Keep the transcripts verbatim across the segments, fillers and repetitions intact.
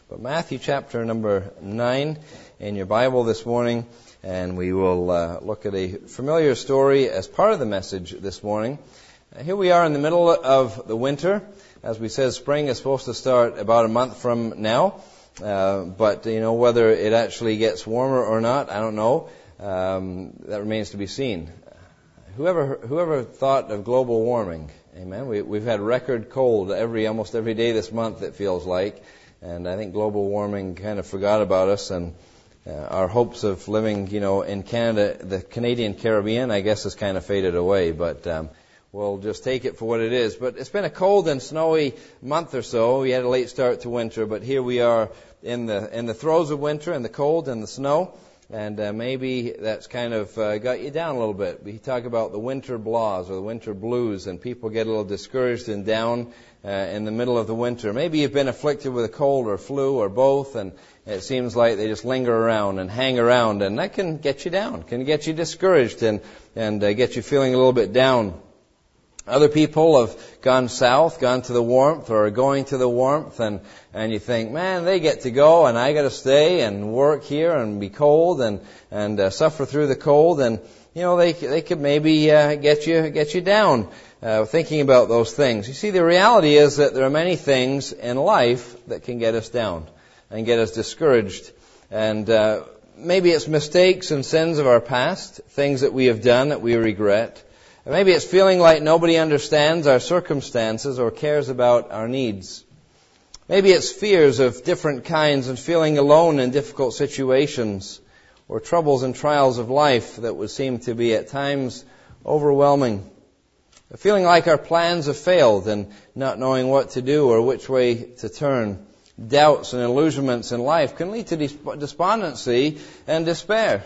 But Matthew chapter number nine in your Bible this morning, and we will uh, look at a familiar story as part of the message this morning. Uh, here we are in the middle of the winter. As we said, spring is supposed to start about a month from now. Uh, but, you know, whether it actually gets warmer or not, I don't know. Um, that remains to be seen. Whoever whoever thought of global warming? Amen. We, we've had record cold every almost every day this month, it feels like. And I think global warming kind of forgot about us, and uh, our hopes of living, you know, in Canada, the Canadian Caribbean, I guess, has kind of faded away. But um, we'll just take it for what it is. But it's been a cold and snowy month or so. We had a late start to winter, but here we are in the in the throes of winter, in the cold and the snow. And uh, maybe that's kind of uh, got you down a little bit. We talk about the winter blahs or the winter blues, and people get a little discouraged and down uh, in the middle of the winter. Maybe you've been afflicted with a cold or flu or both, and it seems like they just linger around and hang around, and that can get you down, can get you discouraged and, and uh, get you feeling a little bit down. Other people have gone south, gone to the warmth, or are going to the warmth, and, and you think, man, they get to go, and I got to stay and work here and be cold and and uh, suffer through the cold, and you know they they could maybe uh, get you get you down uh, thinking about those things. You see, the reality is that there are many things in life that can get us down and get us discouraged, and uh, maybe it's mistakes and sins of our past, things that we have done that we regret. Maybe it's feeling like nobody understands our circumstances or cares about our needs. Maybe it's fears of different kinds and feeling alone in difficult situations, or troubles and trials of life that would seem to be at times overwhelming. Feeling like our plans have failed and not knowing what to do or which way to turn. Doubts and illusionments in life can lead to despondency and despair.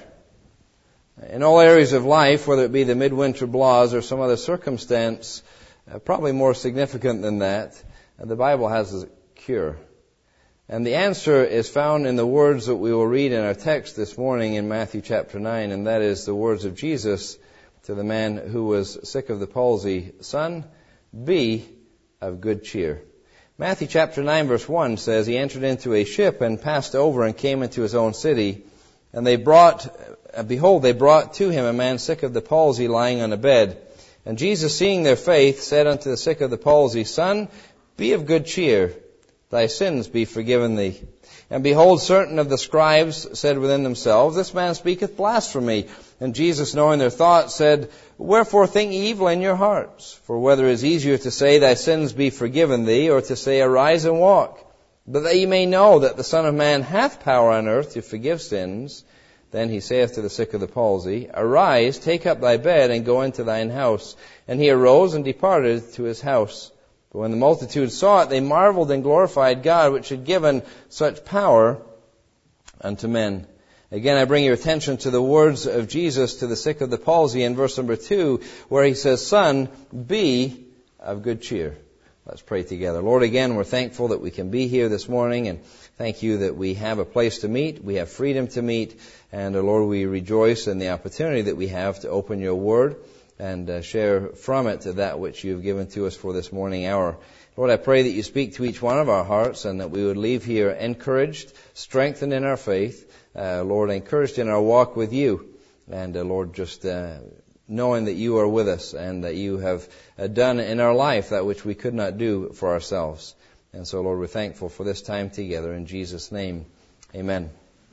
In all areas of life, whether it be the midwinter blahs or some other circumstance, uh, probably more significant than that, uh, the Bible has a cure. And the answer is found in the words that we will read in our text this morning in Matthew chapter nine, and that is the words of Jesus to the man who was sick of the palsy. Son, be of good cheer. Matthew chapter nine verse one says, He entered into a ship and passed over and came into his own city, and they brought... And behold, they brought to him a man sick of the palsy lying on a bed. And Jesus, seeing their faith, said unto the sick of the palsy, Son, be of good cheer, thy sins be forgiven thee. And behold, certain of the scribes said within themselves, This man speaketh blasphemy. And Jesus, knowing their thoughts, said, Wherefore think ye evil in your hearts? For whether it is easier to say, Thy sins be forgiven thee, or to say, Arise and walk. But that ye may know that the Son of Man hath power on earth to forgive sins. Then he saith to the sick of the palsy, Arise, take up thy bed, and go into thine house. And he arose and departed to his house. But when the multitude saw it, they marveled and glorified God, which had given such power unto men. Again, I bring your attention to the words of Jesus to the sick of the palsy in verse number two, where he says, Son, be of good cheer. Let's pray together. Lord, again, we're thankful that we can be here this morning, and thank you that we have a place to meet, we have freedom to meet, and uh, Lord, we rejoice in the opportunity that we have to open your word and uh, share from it that which you've given to us for this morning hour. Lord, I pray that you speak to each one of our hearts and that we would leave here encouraged, strengthened in our faith, uh, Lord, encouraged in our walk with you, and uh, Lord, just uh, knowing that you are with us and that you have uh, done in our life that which we could not do for ourselves. And so, Lord, we're thankful for this time together. In Jesus' name, amen.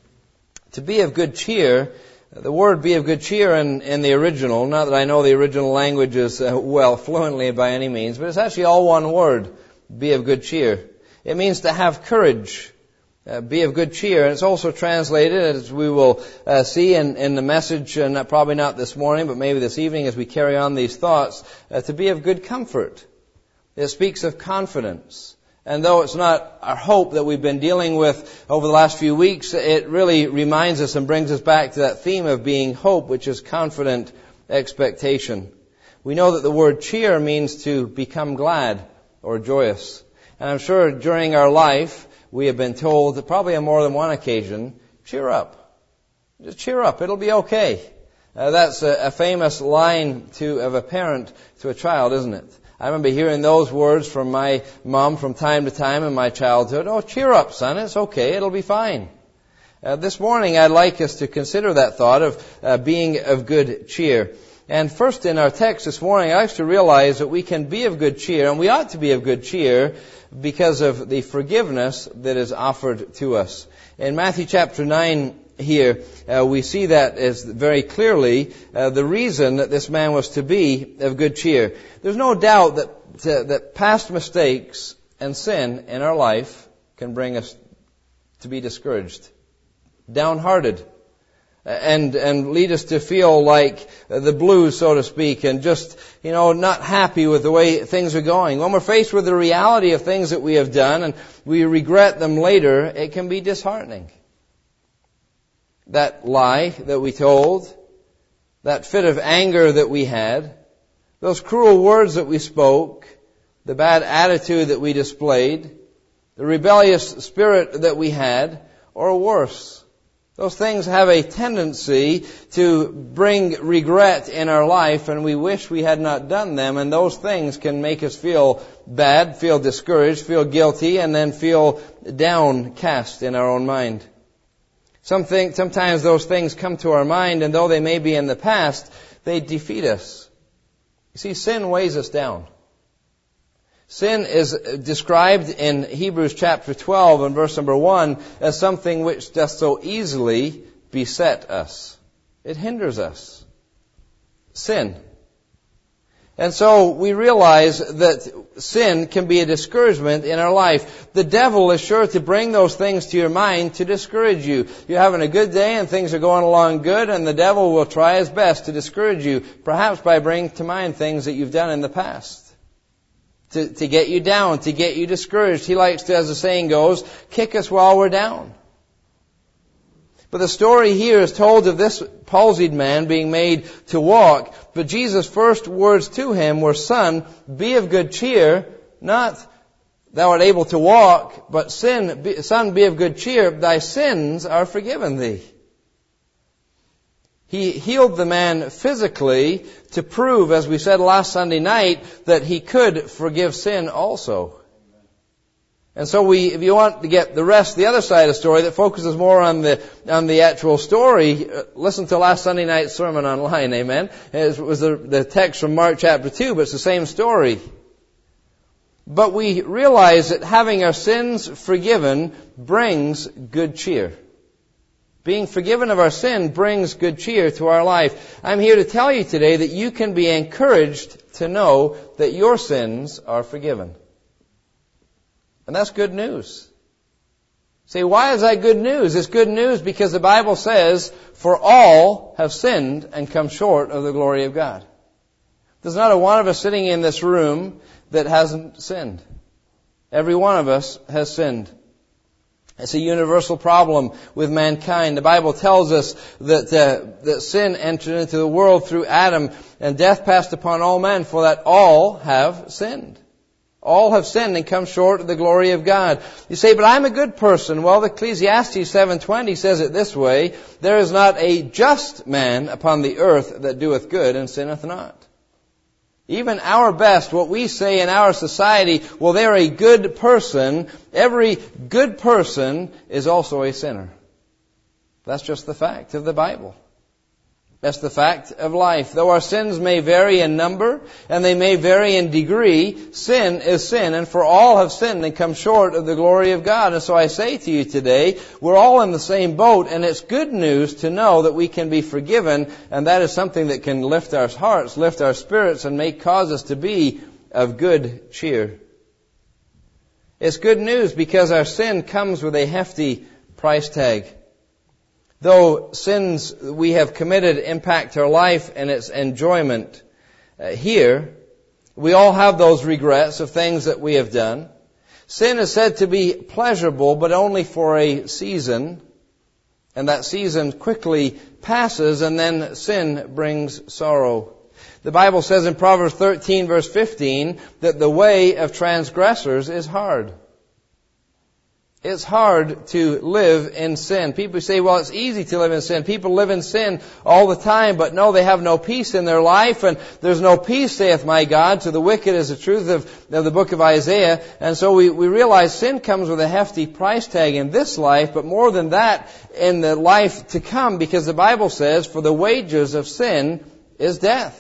To be of good cheer, the word be of good cheer in, in the original, not that I know the original languages uh, well, fluently by any means, but it's actually all one word, be of good cheer. It means to have courage, uh, be of good cheer. And it's also translated, as we will uh, see in, in the message, uh, not, probably not this morning, but maybe this evening as we carry on these thoughts, uh, to be of good comfort. It speaks of confidence. And though it's not our hope that we've been dealing with over the last few weeks, it really reminds us and brings us back to that theme of being hope, which is confident expectation. We know that the word cheer means to become glad or joyous. And I'm sure during our life, we have been told, probably on more than one occasion, cheer up. Just cheer up. It'll be okay. Uh, that's a, a famous line to of a parent to a child, isn't it? I remember hearing those words from my mom from time to time in my childhood. Oh, cheer up, son. It's okay. It'll be fine. Uh, this morning, I'd like us to consider that thought of uh, being of good cheer. And first in our text this morning, I like to realize that we can be of good cheer, and we ought to be of good cheer because of the forgiveness that is offered to us. In Matthew chapter nine here, uh, we see that as very clearly uh, the reason that this man was to be of good cheer. There's no doubt that uh, that past mistakes and sin in our life can bring us to be discouraged, downhearted, and and lead us to feel like the blues, so to speak, and just, you know, not happy with the way things are going. When we're faced with the reality of things that we have done and we regret them later, it can be disheartening. That lie that we told, that fit of anger that we had, those cruel words that we spoke, the bad attitude that we displayed, the rebellious spirit that we had, or worse. Those things have a tendency to bring regret in our life, and we wish we had not done them, and those things can make us feel bad, feel discouraged, feel guilty, and then feel downcast in our own mind. Something, sometimes those things come to our mind, and though they may be in the past, they defeat us. You see, sin weighs us down. Sin is described in Hebrews chapter twelve and verse number one as something which doth so easily beset us. It hinders us. Sin. And so we realize that sin can be a discouragement in our life. The devil is sure to bring those things to your mind to discourage you. You're having a good day and things are going along good, and the devil will try his best to discourage you, perhaps by bringing to mind things that you've done in the past. To, to get you down, to get you discouraged. He likes to, as the saying goes, kick us while we're down. But the story here is told of this palsied man being made to walk. But Jesus' first words to him were, "Son, be of good cheer." Not, "Thou art able to walk," but, "Sin, be, son, be of good cheer. Thy sins are forgiven thee." He healed the man physically to prove, as we said last Sunday night, that he could forgive sin also. And so we, if you want to get the rest, the other side of the story that focuses more on the on the actual story, listen to last Sunday night's sermon online, amen? It was the, the text from Mark chapter two, but it's the same story. But we realize that having our sins forgiven brings good cheer. Being forgiven of our sin brings good cheer to our life. I'm here to tell you today that you can be encouraged to know that your sins are forgiven. And that's good news. Say, why is that good news? It's good news because the Bible says, "For all have sinned and come short of the glory of God." There's not a one of us sitting in this room that hasn't sinned. Every one of us has sinned. It's a universal problem with mankind. The Bible tells us that, uh, that sin entered into the world through Adam, and death passed upon all men, for that all have sinned. All have sinned and come short of the glory of God. You say, "But I'm a good person." Well, Ecclesiastes seven twenty says it this way, "There is not a just man upon the earth that doeth good and sinneth not." Even our best, what we say in our society, well, they're a good person. Every good person is also a sinner. That's just the fact of the Bible. That's the fact of life. Though our sins may vary in number and they may vary in degree, sin is sin, and for all have sinned and come short of the glory of God. And so I say to you today, we're all in the same boat, and it's good news to know that we can be forgiven, and that is something that can lift our hearts, lift our spirits, and make cause us to be of good cheer. It's good news because our sin comes with a hefty price tag. Though sins we have committed impact our life and its enjoyment uh, here, we all have those regrets of things that we have done. Sin is said to be pleasurable, but only for a season, and that season quickly passes, and then sin brings sorrow. The Bible says in Proverbs thirteen, verse fifteen, that the way of transgressors is hard. It's hard to live in sin. People say, well, it's easy to live in sin. People live in sin all the time, but no, they have no peace in their life, and there's no peace, saith my God, to the wicked, is the truth of, of the book of Isaiah. And so we, we realize sin comes with a hefty price tag in this life, but more than that, in the life to come, because the Bible says, for the wages of sin is death.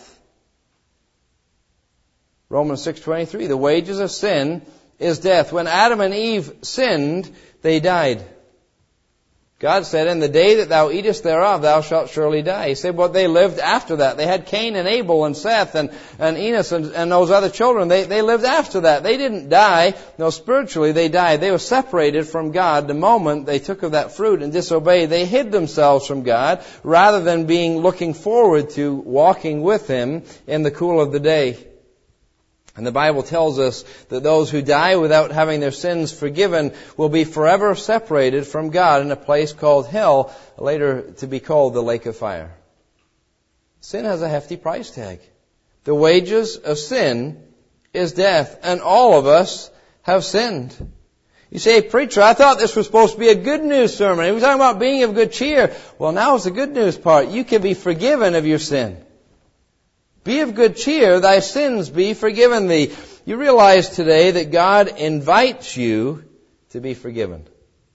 Romans six twenty-three, the wages of sin is death. When Adam and Eve sinned, they died. God said, in the day that thou eatest thereof, thou shalt surely die. He said, well, they lived after that. They had Cain and Abel and Seth and, and Enos and, and those other children. They, they lived after that. They didn't die. No, spiritually they died. They were separated from God the moment they took of that fruit and disobeyed. They hid themselves from God rather than being looking forward to walking with Him in the cool of the day. And the Bible tells us that those who die without having their sins forgiven will be forever separated from God in a place called hell, later to be called the lake of fire. Sin has a hefty price tag. The wages of sin is death, and all of us have sinned. You say, preacher, I thought this was supposed to be a good news sermon. He was talking about being of good cheer. Well, now it's the good news part. You can be forgiven of your sin. Be of good cheer, thy sins be forgiven thee. You realize today that God invites you to be forgiven.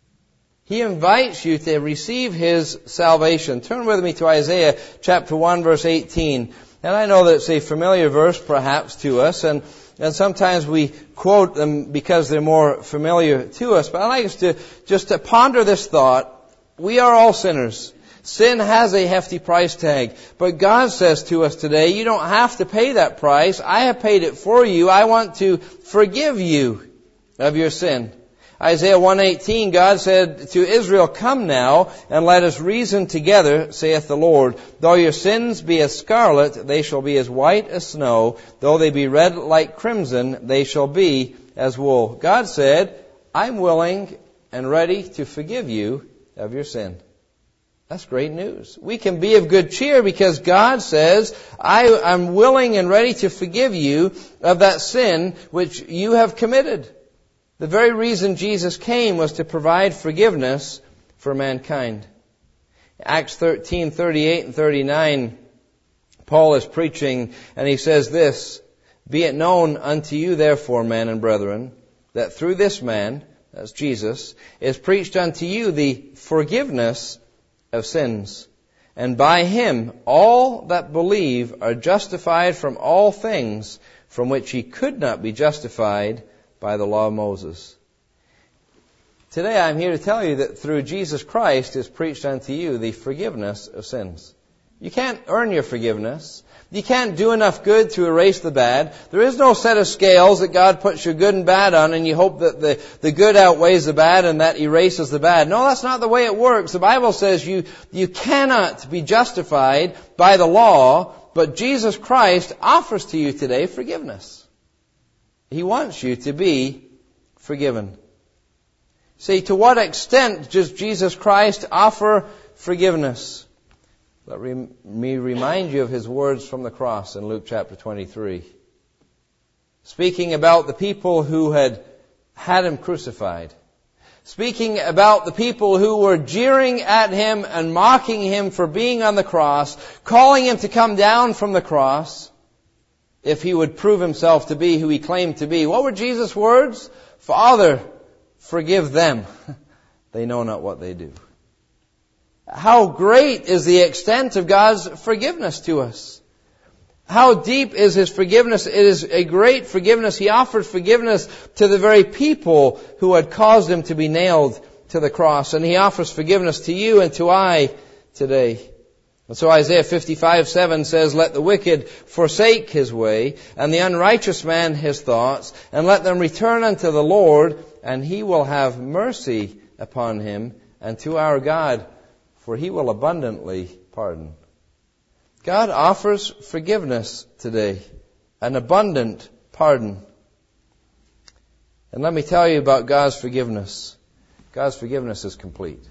He invites you to receive His salvation. Turn with me to Isaiah chapter one, verse eighteen. And I know that it's a familiar verse perhaps to us, and, and sometimes we quote them because they're more familiar to us. But I'd like us to just to ponder this thought. We are all sinners. Sin has a hefty price tag. But God says to us today, you don't have to pay that price. I have paid it for you. I want to forgive you of your sin. Isaiah one eighteen, God said to Israel, come now, and let us reason together, saith the Lord. Though your sins be as scarlet, they shall be as white as snow. Though they be red like crimson, they shall be as wool. God said, I'm willing and ready to forgive you of your sin. That's great news. We can be of good cheer because God says, I am willing and ready to forgive you of that sin which you have committed. The very reason Jesus came was to provide forgiveness for mankind. Acts thirteen, thirty-eight and thirty-nine, Paul is preaching and he says this, be it known unto you therefore, men and brethren, that through this man, that's Jesus, is preached unto you the forgiveness of sins. And by Him all that believe are justified from all things from which ye could not be justified by the law of Moses. Today I'm here to tell you that through Jesus Christ is preached unto you the forgiveness of sins. You can't earn your forgiveness. You can't do enough good to erase the bad. There is no set of scales that God puts your good and bad on and you hope that the, the good outweighs the bad and that erases the bad. No, that's not the way it works. The Bible says you, you cannot be justified by the law, but Jesus Christ offers to you today forgiveness. He wants you to be forgiven. See, to what extent does Jesus Christ offer forgiveness? Let me remind you of His words from the cross in Luke chapter twenty-three. Speaking about the people who had had Him crucified. Speaking about the people who were jeering at Him and mocking Him for being on the cross, calling Him to come down from the cross if He would prove Himself to be who He claimed to be. What were Jesus' words? Father, forgive them. They know not what they do. How great is the extent of God's forgiveness to us. How deep is His forgiveness? It is a great forgiveness. He offered forgiveness to the very people who had caused Him to be nailed to the cross. And He offers forgiveness to you and to I today. And so Isaiah fifty-five seven says, let the wicked forsake his way, and the unrighteous man his thoughts, and let them return unto the Lord, and He will have mercy upon him, and to our God, for He will abundantly pardon. God offers forgiveness today, an abundant pardon. And let me tell you about God's forgiveness. God's forgiveness is complete.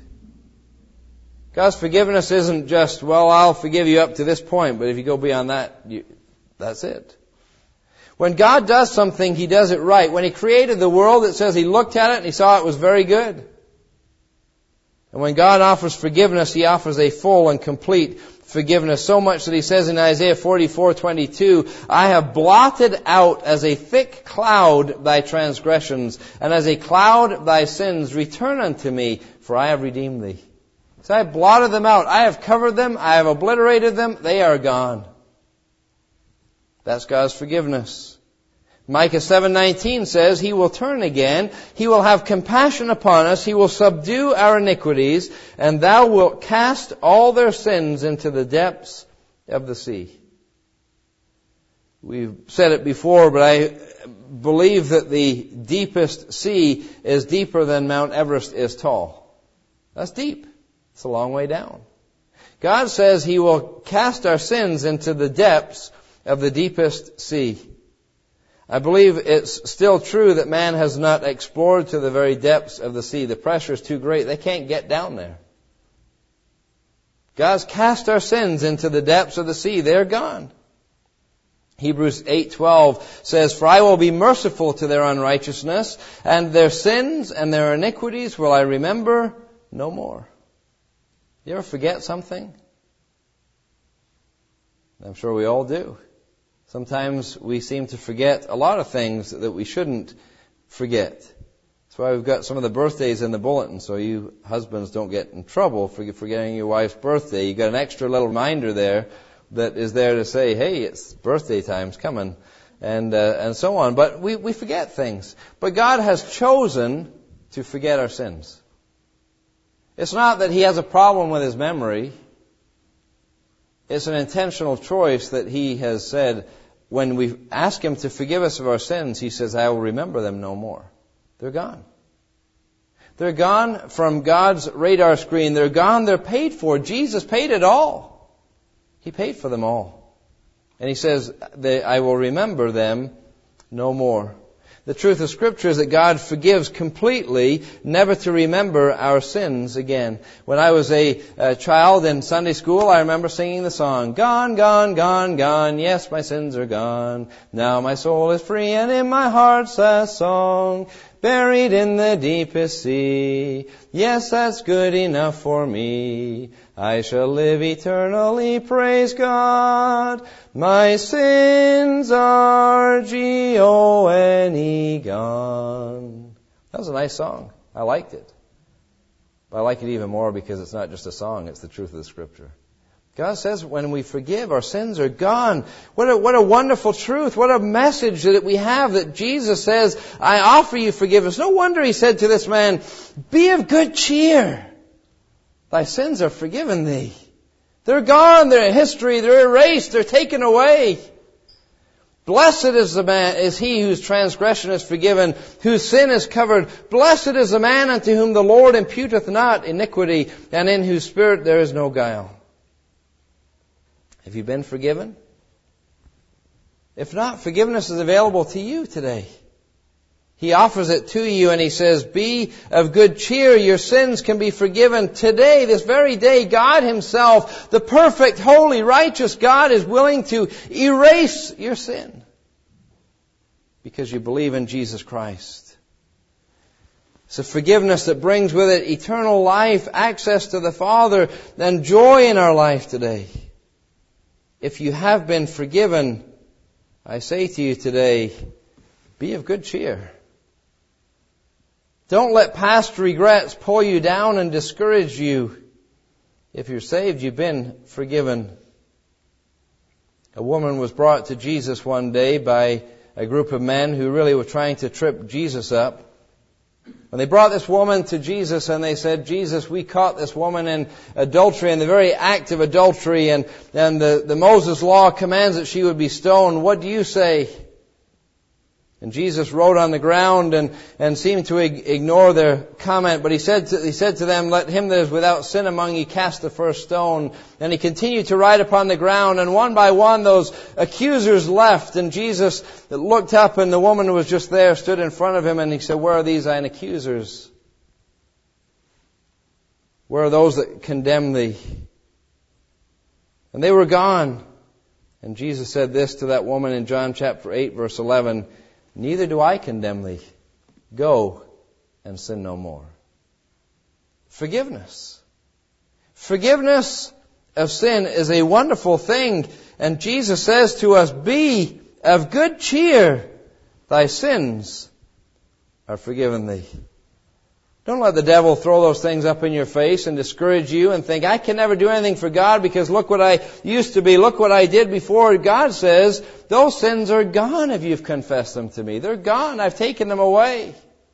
God's forgiveness isn't just, well, I'll forgive you up to this point, but if you go beyond that, you, that's it. When God does something, He does it right. When He created the world, it says He looked at it and He saw it was very good. And when God offers forgiveness, He offers a full and complete forgiveness. So much that He says in Isaiah forty-four twenty-two, I have blotted out as a thick cloud thy transgressions, and as a cloud thy sins. Return unto me, for I have redeemed thee. So I have blotted them out. I have covered them. I have obliterated them. They are gone. That's God's forgiveness. Micah seven nineteen says, He will turn again. He will have compassion upon us. He will subdue our iniquities, and thou wilt cast all their sins into the depths of the sea. We've said it before, but I believe that the deepest sea is deeper than Mount Everest is tall. That's deep. It's a long way down. God says He will cast our sins into the depths of the deepest sea. I believe it's still true that man has not explored to the very depths of the sea. The pressure is too great. They can't get down there. God's cast our sins into the depths of the sea. They're gone. Hebrews eight twelve says, For I will be merciful to their unrighteousness, and their sins and their iniquities will I remember no more. You ever forget something? I'm sure we all do. Sometimes we seem to forget a lot of things that we shouldn't forget. That's why we've got some of the birthdays in the bulletin, so you husbands don't get in trouble for forgetting your wife's birthday. You've got an extra little reminder there that is there to say, hey, it's birthday time's coming, and uh, and so on. But we, we forget things. But God has chosen to forget our sins. It's not that He has a problem with His memory. It's an intentional choice that He has said, when we ask Him to forgive us of our sins, He says, I will remember them no more. They're gone. They're gone from God's radar screen. They're gone. They're paid for. Jesus paid it all. He paid for them all. And He says, I will remember them no more. The truth of Scripture is that God forgives completely, never to remember our sins again. When I was a, a child in Sunday school, I remember singing the song, Gone, gone, gone, gone, yes, my sins are gone. Now my soul is free and in my heart's a song, buried in the deepest sea. Yes, that's good enough for me. I shall live eternally, praise God. My sins are G O N E gone. That was a nice song. I liked it. But I like it even more because it's not just a song, it's the truth of the Scripture. God says when we forgive, our sins are gone. What a, what a wonderful truth. What a message that we have that Jesus says, I offer you forgiveness. No wonder He said to this man, be of good cheer. Thy sins are forgiven thee. They're gone. They're in history. They're erased. They're taken away. Blessed is the man, is he whose transgression is forgiven, whose sin is covered. Blessed is the man unto whom the Lord imputeth not iniquity, and in whose spirit there is no guile. Have you been forgiven? If not, forgiveness is available to you today. He offers it to you and He says, be of good cheer. Your sins can be forgiven today, this very day. God Himself, the perfect, holy, righteous God, is willing to erase your sin because you believe in Jesus Christ. It's a forgiveness that brings with it eternal life, access to the Father, and joy in our life today. If you have been forgiven, I say to you today, be of good cheer. Don't let past regrets pull you down and discourage you. If you're saved, you've been forgiven. A woman was brought to Jesus one day by a group of men who really were trying to trip Jesus up. When they brought this woman to Jesus and they said, Jesus, we caught this woman in adultery, in the very act of adultery, and, and the, the Moses law commands that she would be stoned. What do you say? And Jesus wrote on the ground and, and seemed to ignore their comment. But he said, to, he said to them, let him that is without sin among you cast the first stone. And he continued to write upon the ground. And one by one those accusers left. And Jesus looked up and the woman who was just there stood in front of him. And he said, where are these thine accusers? Where are those that condemn thee? And they were gone. And Jesus said this to that woman in John chapter eight, verse eleven, "Neither do I condemn thee. Go and sin no more." Forgiveness. Forgiveness of sin is a wonderful thing. And Jesus says to us, "Be of good cheer. Thy sins are forgiven thee." Don't let the devil throw those things up in your face and discourage you and think, "I can never do anything for God because look what I used to be. Look what I did before." God says, those sins are gone if you've confessed them to me. They're gone. I've taken them away.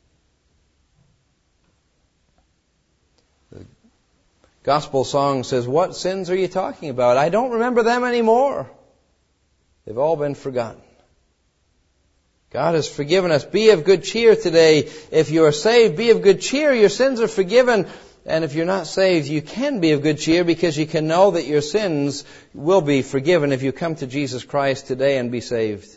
The gospel song says, "What sins are you talking about? I don't remember them anymore. They've all been forgotten." God has forgiven us. Be of good cheer today. If you are saved, be of good cheer. Your sins are forgiven. And if you're not saved, you can be of good cheer because you can know that your sins will be forgiven if you come to Jesus Christ today and be saved.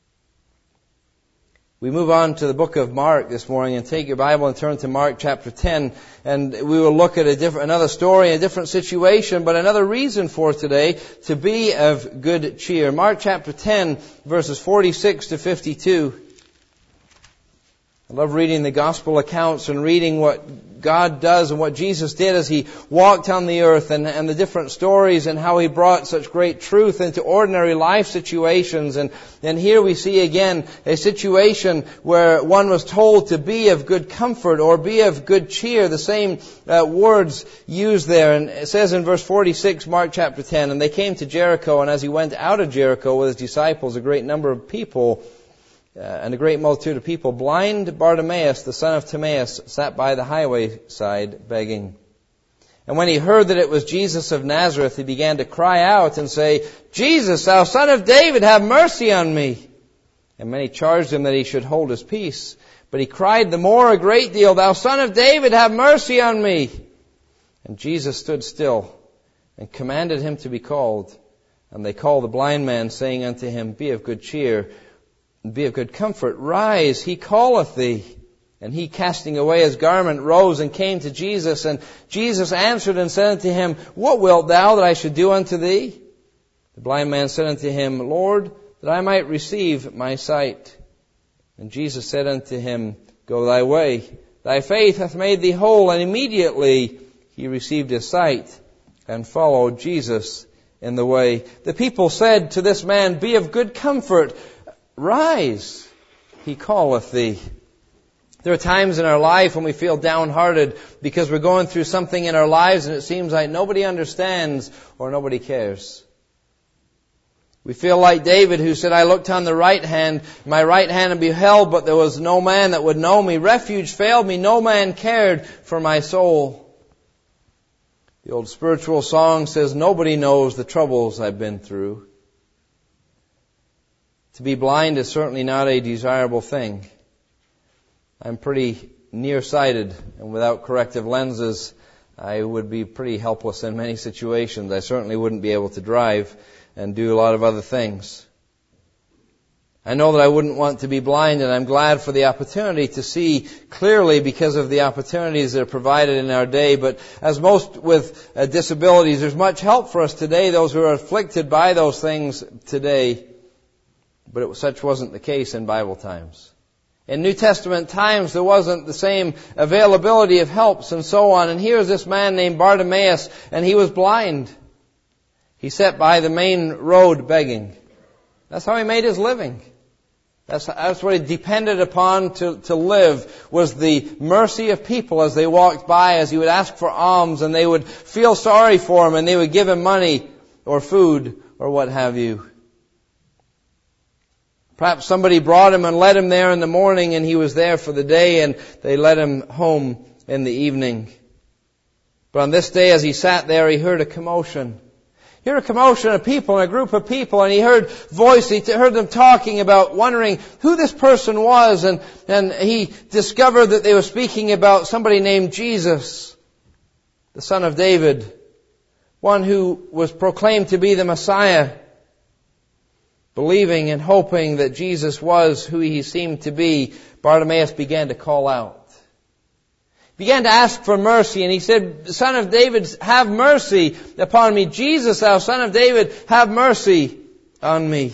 We move on to the book of Mark this morning, and take your Bible and turn to Mark chapter ten, and we will look at a different, another story, a different situation, but another reason for today to be of good cheer. Mark chapter ten, verses forty-six to fifty-two. I love reading the gospel accounts and reading what God does and what Jesus did as He walked on the earth, and, and the different stories and how He brought such great truth into ordinary life situations. And, and here we see again a situation where one was told to be of good comfort or be of good cheer. The same uh, words used there. And it says in verse forty-six, Mark chapter ten, "And they came to Jericho, and as He went out of Jericho with His disciples, a great number of people, Uh, and a great multitude of people, blind Bartimaeus, the son of Timaeus, sat by the highway side begging. And when he heard that it was Jesus of Nazareth, he began to cry out and say, 'Jesus, thou son of David, have mercy on me.' And many charged him that he should hold his peace. But he cried the more a great deal, 'Thou son of David, have mercy on me.' And Jesus stood still and commanded him to be called. And they called the blind man, saying unto him, 'Be of good cheer, be of good comfort. Rise, he calleth thee.' And he, casting away his garment, rose and came to Jesus. And Jesus answered and said unto him, 'What wilt thou that I should do unto thee?' The blind man said unto him, 'Lord, that I might receive my sight.' And Jesus said unto him, 'Go thy way. Thy faith hath made thee whole.' And immediately he received his sight and followed Jesus in the way. The people said to this man, 'Be of good comfort. Rise, he calleth thee.'" There are times in our life when we feel downhearted because we're going through something in our lives and it seems like nobody understands or nobody cares. We feel like David, who said, "I looked on the right hand, my right hand and beheld, but there was no man that would know me. Refuge failed me, no man cared for my soul." The old spiritual song says, "Nobody knows the troubles I've been through." To be blind is certainly not a desirable thing. I'm pretty nearsighted, and without corrective lenses, I would be pretty helpless in many situations. I certainly wouldn't be able to drive and do a lot of other things. I know that I wouldn't want to be blind, and I'm glad for the opportunity to see clearly because of the opportunities that are provided in our day. But as most with uh, disabilities, there's much help for us today, those who are afflicted by those things today. But it, such wasn't the case in Bible times. In New Testament times, there wasn't the same availability of helps and so on. And here's this man named Bartimaeus, and he was blind. He sat by the main road begging. That's how he made his living. That's, that's what he depended upon to, to live, was the mercy of people as they walked by, as he would ask for alms, and they would feel sorry for him, and they would give him money or food or what have you. Perhaps somebody brought him and led him there in the morning, and he was there for the day, and they led him home in the evening. But on this day, as he sat there, he heard a commotion. He heard a commotion of people, and a group of people, and he heard voice, he heard them talking about, wondering who this person was, and, and he discovered that they were speaking about somebody named Jesus, the son of David, one who was proclaimed to be the Messiah. Believing and hoping that Jesus was who he seemed to be, Bartimaeus began to call out. He began to ask for mercy, and he said, "Son of David, have mercy upon me. Jesus, thou son of David, have mercy on me.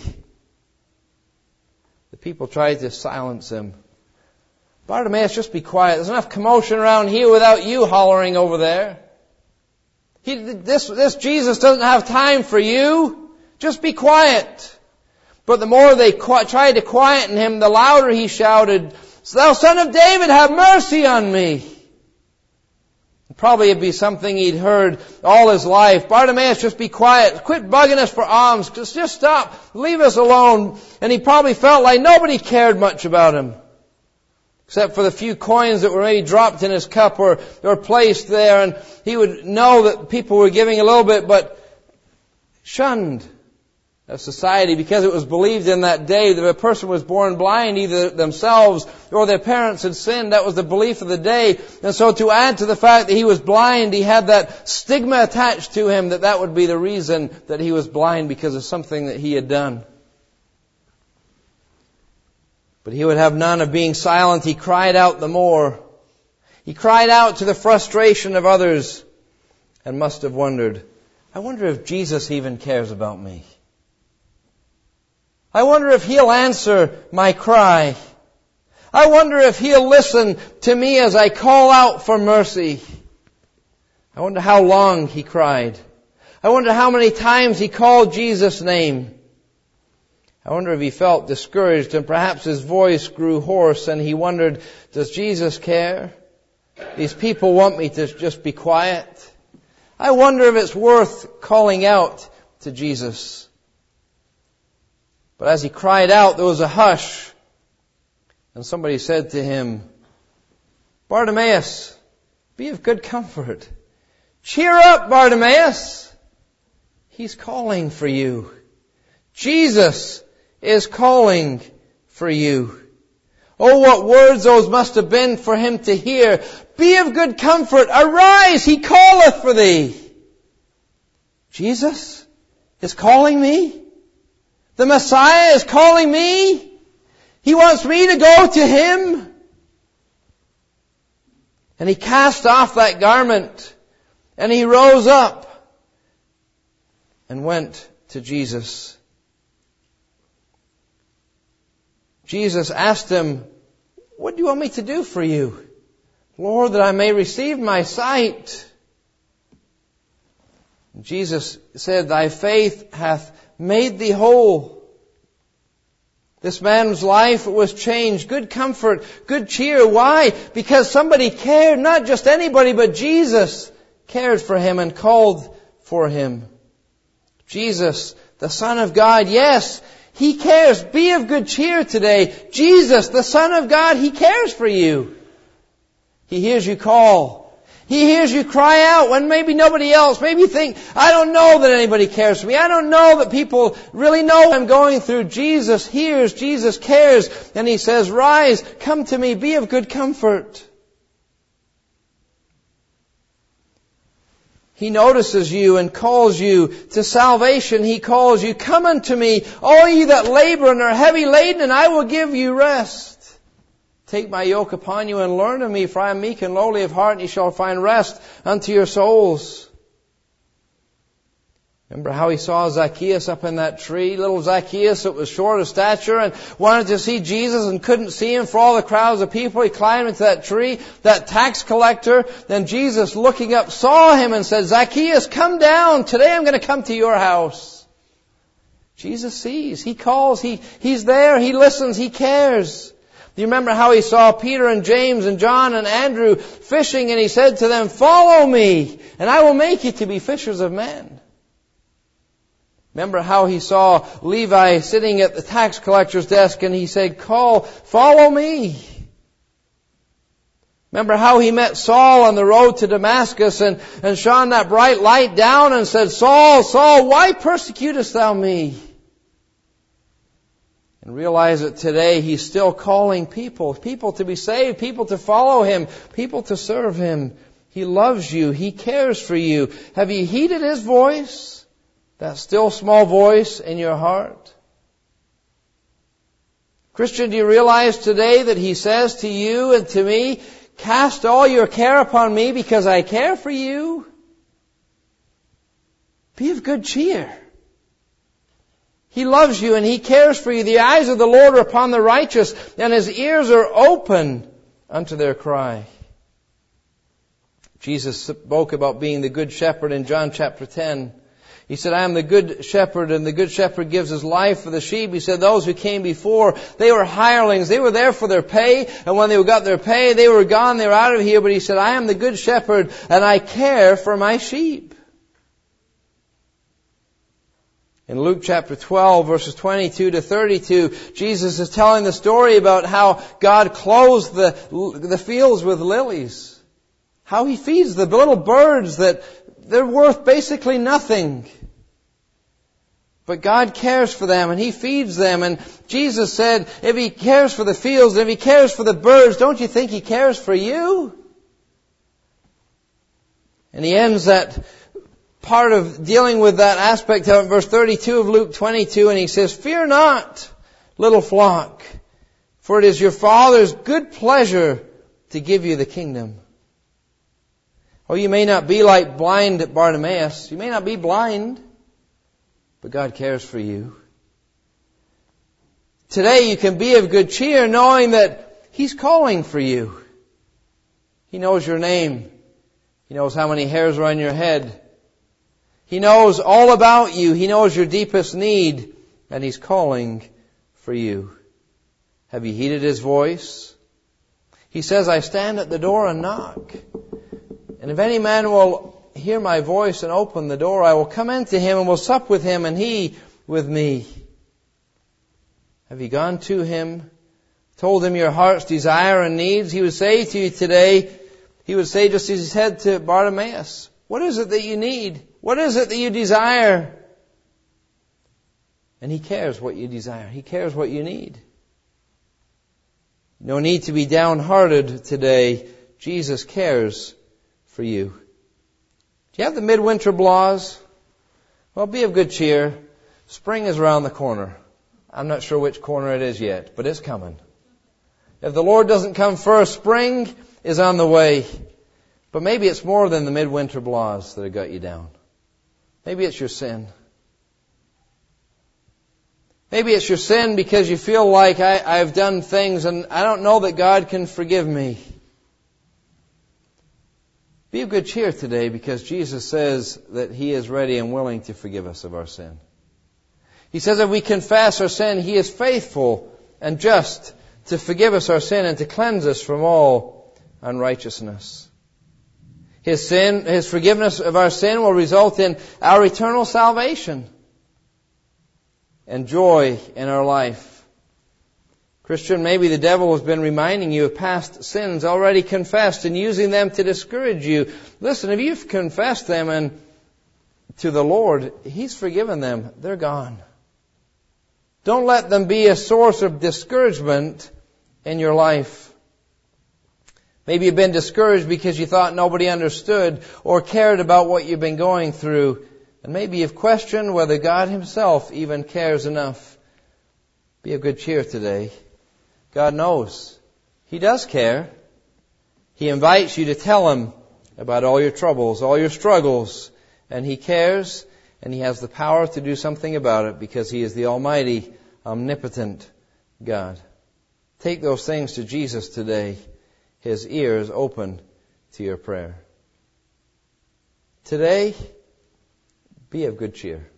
The people tried to silence him. Bartimaeus, just be quiet. There's enough commotion around here without you hollering over there. He, this, this Jesus doesn't have time for you. Just be quiet. But the more they qu- tried to quieten him, the louder he shouted, "Thou son of David, have mercy on me." Probably it'd be something he'd heard all his life. "Bartimaeus, just be quiet. Quit bugging us for alms. Just, just stop. Leave us alone." And he probably felt like nobody cared much about him, except for the few coins that were maybe dropped in his cup or, or placed there. And he would know that people were giving a little bit, but shunned of society, because it was believed in that day that if a person was born blind, either themselves or their parents had sinned. That was the belief of the day. And so to add to the fact that he was blind, he had that stigma attached to him that that would be the reason that he was blind, because of something that he had done. But he would have none of being silent. He cried out the more. He cried out to the frustration of others and must have wondered, I wonder if Jesus even cares about me. I wonder if He'll answer my cry. I wonder if He'll listen to me as I call out for mercy. I wonder how long he cried. I wonder how many times he called Jesus' name. I wonder if he felt discouraged and perhaps his voice grew hoarse and he wondered, does Jesus care? These people want me to just be quiet. I wonder if it's worth calling out to Jesus. But as he cried out, there was a hush. And somebody said to him, Bartimaeus, be of good comfort. Cheer up, Bartimaeus. He's calling for you. Jesus is calling for you. Oh, what words those must have been for him to hear. Be of good comfort. Arise, he calleth for thee. Jesus is calling me. The Messiah is calling me. He wants me to go to Him. And he cast off that garment and he rose up and went to Jesus. Jesus asked him, what do you want me to do for you? Lord, that I may receive my sight. And Jesus said, thy faith hath made thee whole. This man's life was changed. Good comfort, good cheer. Why? Because somebody cared, not just anybody, but Jesus cared for him and called for him. Jesus, the Son of God, yes, He cares. Be of good cheer today. Jesus, the Son of God, He cares for you. He hears you call. He hears you cry out when maybe nobody else. Maybe you think, I don't know that anybody cares for me. I don't know that people really know what I'm going through. Jesus hears. Jesus cares. And He says, rise, come to me, be of good comfort. He notices you and calls you to salvation. He calls you, come unto me, all ye that labor and are heavy laden, and I will give you rest. Take my yoke upon you and learn of me, for I am meek and lowly of heart, and ye shall find rest unto your souls. Remember how he saw Zacchaeus up in that tree? Little Zacchaeus that was short of stature and wanted to see Jesus and couldn't see Him for all the crowds of people. He climbed into that tree, that tax collector. Then Jesus, looking up, saw him and said, Zacchaeus, come down. Today I'm going to come to your house. Jesus sees. He calls. He, he's there. He listens. He cares. Do you remember how He saw Peter and James and John and Andrew fishing, and He said to them, follow me, and I will make you to be fishers of men. Remember how He saw Levi sitting at the tax collector's desk, and He said, call, follow me. Remember how He met Saul on the road to Damascus and, and shone that bright light down and said, Saul, Saul, why persecutest thou me? And realize that today He's still calling people, people to be saved, people to follow Him, people to serve Him. He loves you. He cares for you. Have you heeded His voice? That still small voice in your heart? Christian, do you realize today that He says to you and to me, cast all your care upon me because I care for you? Be of good cheer. He loves you and He cares for you. The eyes of the Lord are upon the righteous, and His ears are open unto their cry. Jesus spoke about being the good shepherd in John chapter ten. He said, I am the good shepherd, and the good shepherd gives his life for the sheep. He said, those who came before, they were hirelings. They were there for their pay, and when they got their pay, they were gone. They were out of here. But He said, I am the good shepherd, and I care for my sheep. In Luke chapter twelve, verses twenty-two to thirty-two, Jesus is telling the story about how God clothes the, the fields with lilies. How He feeds the little birds that they're worth basically nothing. But God cares for them and He feeds them. And Jesus said, if He cares for the fields, if He cares for the birds, don't you think He cares for you? And He ends that part of dealing with that aspect of it, verse thirty-two of Luke twenty-two, and He says, fear not, little flock, for it is your Father's good pleasure to give you the kingdom. Oh, you may not be like blind Bartimaeus. You may not be blind, but God cares for you. Today you can be of good cheer knowing that He's calling for you. He knows your name. He knows how many hairs are on your head. He knows all about you. He knows your deepest need, and He's calling for you. Have you heeded His voice? He says, I stand at the door and knock. And if any man will hear my voice and open the door, I will come into him and will sup with him and he with me. Have you gone to Him, told Him your heart's desire and needs? He would say to you today, He would say just as He said to Bartimaeus, what is it that you need? What is it that you desire? And He cares what you desire. He cares what you need. No need to be downhearted today. Jesus cares for you. Do you have the midwinter blahs? Well, be of good cheer. Spring is around the corner. I'm not sure which corner it is yet, but it's coming. If the Lord doesn't come first, spring is on the way. But maybe it's more than the midwinter blahs that have got you down. Maybe it's your sin. Maybe it's your sin because you feel like I, I've done things and I don't know that God can forgive me. Be of good cheer today because Jesus says that He is ready and willing to forgive us of our sin. He says if we confess our sin, He is faithful and just to forgive us our sin and to cleanse us from all unrighteousness. His sin, His forgiveness of our sin will result in our eternal salvation and joy in our life. Christian, maybe the devil has been reminding you of past sins already confessed and using them to discourage you. Listen, if you've confessed them and to the Lord, He's forgiven them. They're gone. Don't let them be a source of discouragement in your life. Maybe you've been discouraged because you thought nobody understood or cared about what you've been going through. And maybe you've questioned whether God Himself even cares enough. Be of good cheer today. God knows. He does care. He invites you to tell Him about all your troubles, all your struggles. And He cares, and He has the power to do something about it because He is the Almighty, omnipotent God. Take those things to Jesus today. His ears open to your prayer. Today, be of good cheer.